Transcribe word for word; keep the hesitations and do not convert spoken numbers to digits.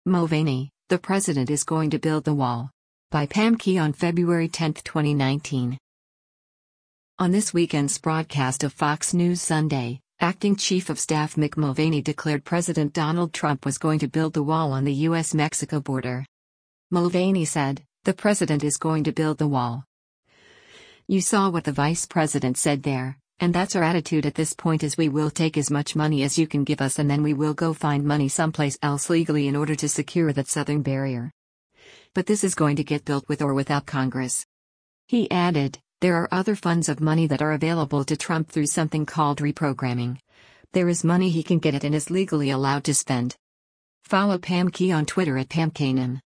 Mulvaney, the president is going to build the wall. By Pam Key on February tenth, twenty nineteen. On this weekend's broadcast of Fox News Sunday, Acting Chief of Staff Mick Mulvaney declared President Donald Trump was going to build the wall on the U S Mexico border. Mulvaney said, "The president is going to build the wall. You saw what the vice president said there, and that's our attitude at this point is we will take as much money as you can give us and then we will go find money someplace else legally in order to secure that southern barrier. But this is going to get built with or without Congress." He added, "There are other funds of money that are available to Trump through something called reprogramming. There is money he can get it and is legally allowed to spend." Follow Pam Key on Twitter at Pam Kanan.